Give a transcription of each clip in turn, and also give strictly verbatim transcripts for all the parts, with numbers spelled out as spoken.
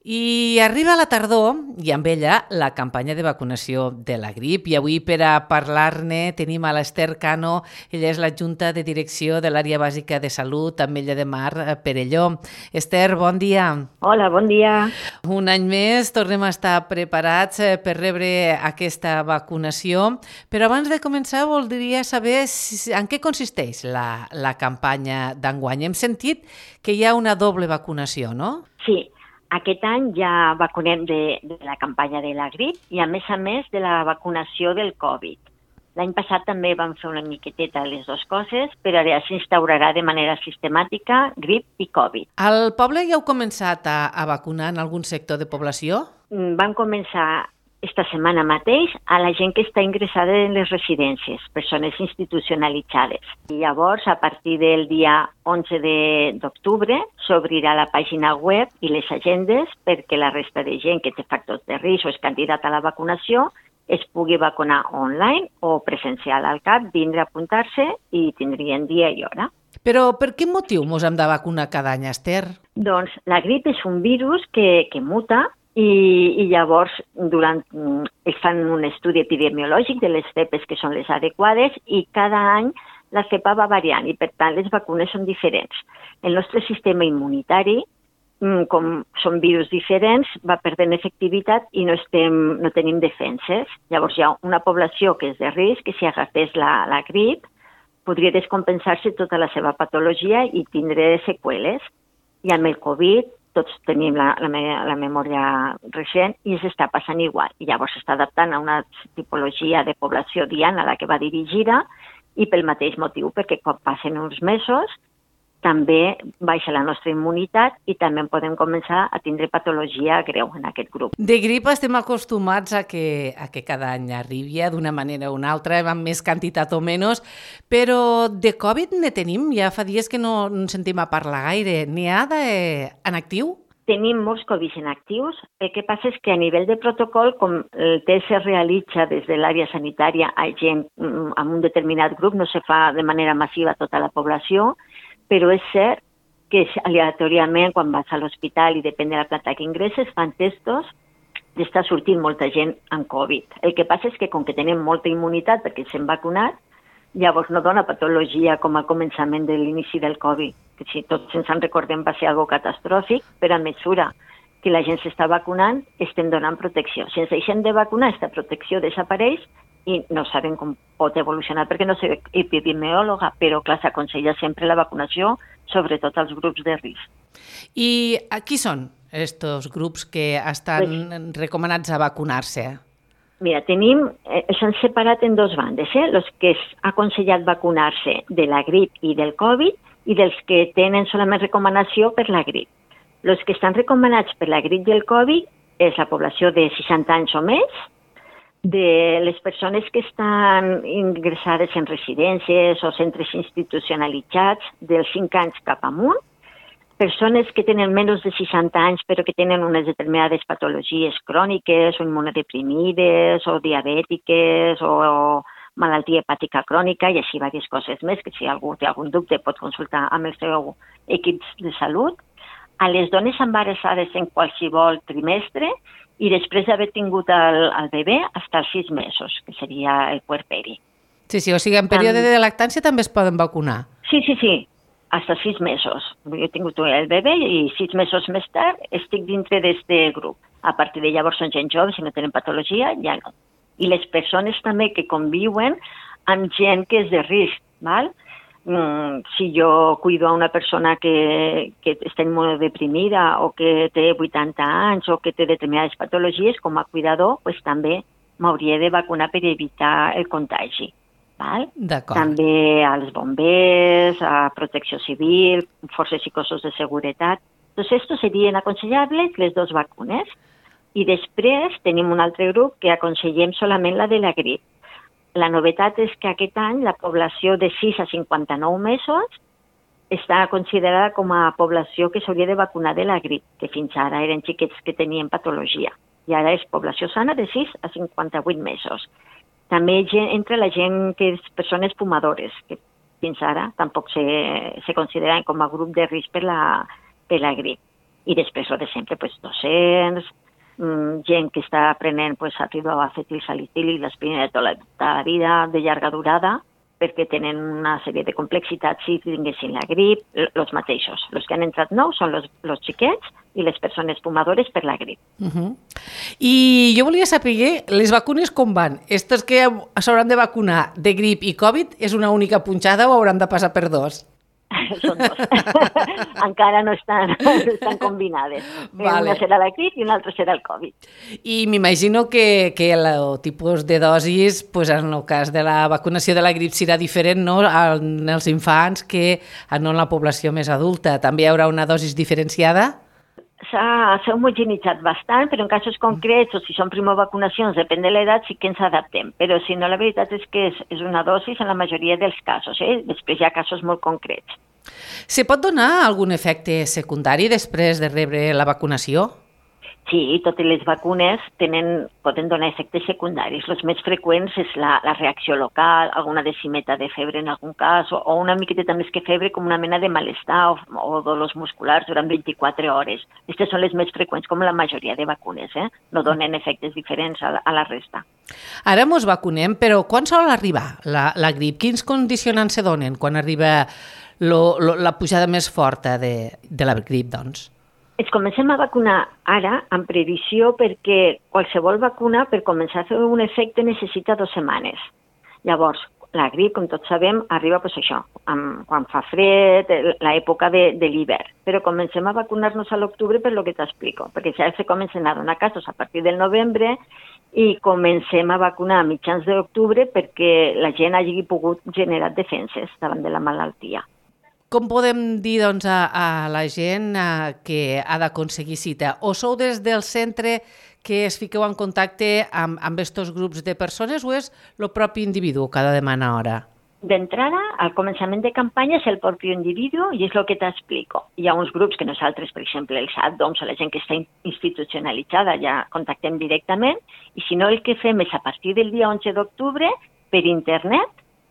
I arriba la tardor i amb ella la campanya de vacunació de la grip. I avui per a parlar-ne tenim a l'Ester Cano, ella és l'adjunta de direcció de l'àrea bàsica de salut a Ametlla de Mar, Perelló. Ester, bon dia. Hola, bon dia. Un any més tornem a estar preparats per rebre aquesta vacunació, però abans de començar voldria saber si, en què consisteix la, la campanya d'enguany. Hem sentit que hi ha una doble vacunació, no? Sí. Aquest any ja vacunem de, de la campanya de la grip i, a més a més, de la vacunació del Covid. L'any passat també vam fer una miqueteta les dues coses, però ara s'instaurarà de manera sistemàtica grip i Covid. Al poble ja heu començat a, a vacunar en algun sector de població? Vam començar esta setmana mateix a la gent que està ingressada en les residències, persones institucionalitzades. I llavors, a partir del dia onze d'octubre, s'obrirà la pàgina web i les agendes perquè la resta de gent que té factors de risc o és candidat a la vacunació es pugui vacunar online o presencial al C A P, vindre a apuntar-se i tindrien dia i hora. Però per quin motiu mos hem de vacunar cada any, Ester? Doncs la grip és un virus que, que muta, I, i llavors durant, es fan un estudi epidemiològic de les cepes que són les adequades i cada any la cepa va variant i per tant les vacunes són diferents. El nostre sistema immunitari, com són virus diferents, va perdent efectivitat i no, estem, no tenim defenses. Llavors hi ha una població que és de risc, que si agafés la, la grip podria descompensar-se tota la seva patologia i tindre seqüeles. I amb el Covid tots tenim la, la, la memòria recent i s'està passant igual. I llavors s'està adaptant a una tipologia de població diana a la que va dirigida i pel mateix motiu, perquè quan passen uns mesos també baixa la nostra immunitat i també podem començar a tindre patologia greu en aquest grup. De grip estem acostumats a que, a que cada any arribi d'una manera o una altra, amb més quantitat o menys, però de Covid ne tenim? Ja fa dies que no en sentim a parlar gaire. N'hi ha de, en actiu? Tenim molts Covid en actius. El que passa és que a nivell de protocol, com el test es realitza des de l'àrea sanitària a gent amb un determinat grup, no se fa de manera massiva a tota la població, però és cert que aleatòriament, quan vas a l'hospital i depèn de la planta que ingresses, fan testos i està sortint molta gent amb Covid. El que passa és que com que tenim molta immunitat perquè s'hem vacunat, llavors no dona patologia com a començament de l'inici del Covid, que si tots ens en recordem va ser algo catastròfic, però a mesura que la gent s'està vacunant estem donant protecció. Si ens deixem de vacunar, aquesta protecció desapareix i no sabem com pot evolucionar perquè no soc epidemiòloga, però clar, s'aconsella sempre la vacunació, sobretot als grups de risc. I qui són aquests grups que estan pues, recomanats a vacunar-se? Mira, tenim, eh, s'han separat en dos bandes, eh? Els que és aconsellat vacunar-se de la grip i del Covid i dels que tenen solament recomanació per la grip. Els que estan recomanats per la grip i el Covid és la població de seixanta anys o més, de les persones que estan ingressades en residències o centres institucionalitzats dels cinc anys cap amunt, persones que tenen menys de seixanta anys però que tenen unes determinades patologies cròniques o immunodeprimides o diabètiques o, o malaltia hepàtica crònica i així diverses coses més, que si algú té algun dubte pot consultar amb el seu equip de salut. A les dones embarassades en qualsevol trimestre i després d'haver tingut el, el bebè fins als sis mesos, que seria el puerperi. Sí, sí, o sigui, en període de lactància també es poden vacunar. Sí, sí, sí, fins als sis mesos. Jo he tingut el bebè i sis mesos més tard estic dintre d'aquest grup. A partir de llavors són gent jove, si no tenen patologia, ja no. I les persones també que conviuen amb gent que és de risc, val? Mm, si jo cuido a una persona que, que està immunodeprimida o que té vuitanta anys o que té determinades patologies, com a cuidador, pues, també m'hauria de vacunar per evitar el contagi. Val? També als bombers, a protecció civil, forces i cossos de seguretat. Doncs estos serien aconsellables les dues vacunes. I després tenim un altre grup que aconsellem solament la de la grip. La novetat és que aquest any la població de sis a cinquanta-nou mesos està considerada com a població que s'hauria de vacunar de la grip, que fins ara eren xiquets que tenien patologia. I ara és població sana de sis a cinquanta-vuit mesos. També entra la gent que és persones fumadores, que fins ara tampoc se, se consideren com a grup de risc per la, per la grip. I després, el de sempre, pues, docents, mmm, gent que està aprenent pues, ácido acetilsalicílic, l'aspirina de tota la vida, de llarga durada, perquè tenen una sèrie de complexitats si tinguessin la grip, els mateixos. Els que han entrat nous són els xiquets i les persones fumadores per la grip. Uh -huh. I jo volia saber les vacunes com van. Estos que s'hauran de vacunar de grip i Covid és una única punxada o hauran de passar per dos? Són dos. Encara no estan, no estan combinades. Vale. Una serà la grip i una altra serà el Covid. I m'imagino que, que el tipus de dosis, pues, en el cas de la vacunació de la grip serà diferent, no?, en els infants que en la població més adulta. També hi haurà una dosis diferenciada? S'ha homogenitzat bastant, però en casos concrets, o si són primovacunacions, depèn de l'edat, sí que ens adaptem. Però si no, la veritat és que és, és una dosis en la majoria dels casos. Eh? Després hi ha casos molt concrets. Se pot donar algun efecte secundari després de rebre la vacunació? Sí, totes les vacunes tenen, poden donar efectes secundaris. Els més freqüents és la, la reacció local, alguna decimeta de febre en algun cas, o, o una miqueta més que febre com una mena de malestar o, o dolors musculars durant vint-i-quatre hores. Aquestes són les més freqüents, com la majoria de vacunes, eh? No donen efectes diferents a la, a la resta. Ara mos vacunem, però quan sol arribar la, la grip? Quins condicionants se donen quan arriba lo, lo, la pujada més forta de, de la grip, doncs? Ens comencem a vacunar ara amb previsió perquè qualsevol vacuna per començar a fer un efecte necessita dues setmanes. Llavors, la grip, com tots sabem, arriba pues, això, amb, quan fa fred, l'època de, de l'hivern. Però comencem a vacunar-nos a l'octubre per lo que t'explico, perquè ja se comencen a donar casos a partir del novembre i comencem a vacunar a mitjans d'octubre perquè la gent hagi pogut generar defenses davant de la malaltia. Com podem dir doncs, a, a la gent a, que ha d'aconseguir cita? O sou des del centre que es fiqueu en contacte amb, amb estos grups de persones o és el propi individu que ha de demanar hora? D'entrada, al començament de campanya és el propi individu i és el que t'explico. Hi ha uns grups que nosaltres, per exemple, els A D, doncs, la gent que està institucionalitzada, ja contactem directament, i si no, el que fem és a partir del dia onze d'octubre per internet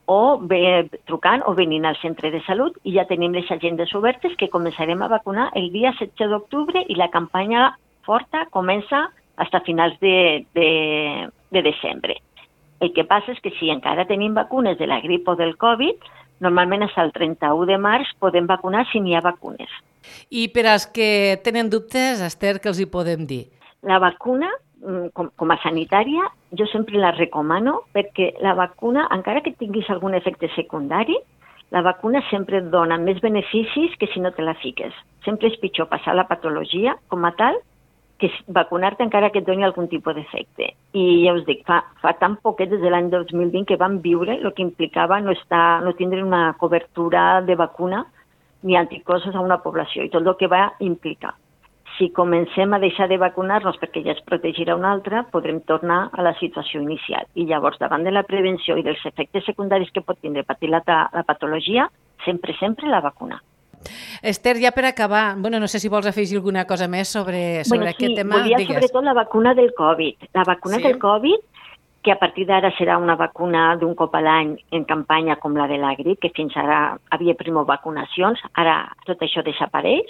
o bé trucant o venint al centre de salut i ja tenim les agendes obertes que començarem a vacunar el dia setze d'octubre i la campanya forta comença fins a finals de, de, de desembre. El que passa és que si encara tenim vacunes de la grip o del Covid, normalment fins al trenta-u de març podem vacunar si n'hi ha vacunes. I per als que tenen dubtes, Esther, què els hi podem dir? La vacuna, com, com a sanitària, jo sempre la recomano perquè la vacuna, encara que tinguis algun efecte secundari, la vacuna sempre et dona més beneficis que si no te la fiques. Sempre és pitjor passar la patologia com a tal que vacunar-te encara que et doni algun tipus d'efecte. I ja us dic, fa, fa tan poquet des de l'any dos mil vint que vam viure el que implicava no, estar, no tindre una cobertura de vacuna ni anticossos a una població i tot el que va implicar. Si comencem a deixar de vacunar-nos perquè ja es protegirà una altra, podrem tornar a la situació inicial. I llavors, davant de la prevenció i dels efectes secundaris que pot tindre patir la, la patologia, sempre, sempre la vacuna. Esther, ja per acabar, bueno, no sé si vols afegir alguna cosa més sobre, sobre bueno, aquest sí, tema. Volia Digues. Sobretot la vacuna del Covid. La vacuna sí? del Covid, que a partir d'ara serà una vacuna d'un cop a l'any en campanya com la de la grip, que fins ara havia primovacunacions, ara tot això desapareix.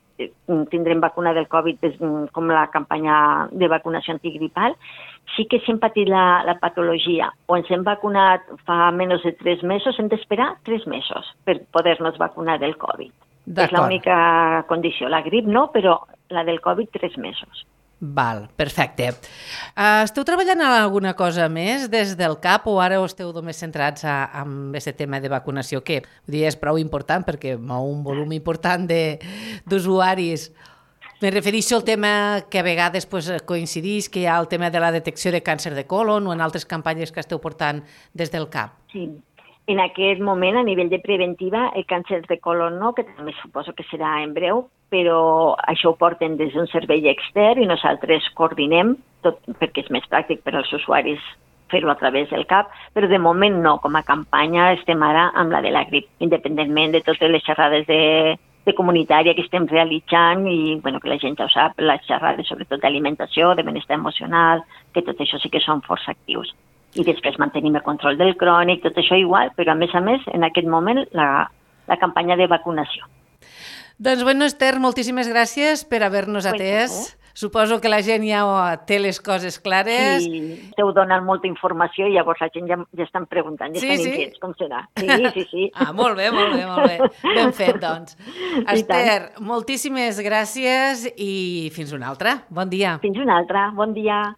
Tindrem vacuna del Covid com la campanya de vacunació antigripal. Sí que si hem patit la, la patologia o ens hem vacunat fa menys de tres mesos, hem d'esperar tres mesos per poder-nos vacunar del Covid. És l'única condició. La grip no, però la del Covid tres mesos. Val, perfecte. Uh, esteu treballant en alguna cosa més des del C A P o ara esteu només centrats a, en aquest tema de vacunació que dir, és prou important perquè mou un volum important d'usuaris. Me refereixo al tema que a vegades pues, coincidís que hi ha el tema de la detecció de càncer de colon o en altres campanyes que esteu portant des del C A P. Sí. En aquest moment, a nivell de preventiva, el càncer de colon no, que també suposo que serà en breu, però això ho porten des d'un servei extern i nosaltres coordinem, tot perquè és més pràctic per als usuaris fer-ho a través del C A P, però de moment no, com a campanya estem ara amb la de la grip, independentment de totes les xerrades de, de comunitària que estem realitzant i bueno, que la gent ja ho sap, les xerrades sobretot d'alimentació, de benestar emocional, que tot això sí que són força actius. I després mantenim el control del crònic, tot això igual, però a més a més, en aquest moment, la, la campanya de vacunació. Doncs bueno, Esther, moltíssimes gràcies per haver-nos atès. Pues, Suposo que la gent ja té les coses clares. Sí, t'heu donat molta informació i llavors la gent ja, ja estan preguntant, ja Sí, estan sí? inquiets, com serà. Sí, sí, sí. Ah, molt bé, molt bé, molt bé. Ben fet, doncs. Esther, moltíssimes gràcies i fins una altra. Bon dia. Fins una altra. Bon dia.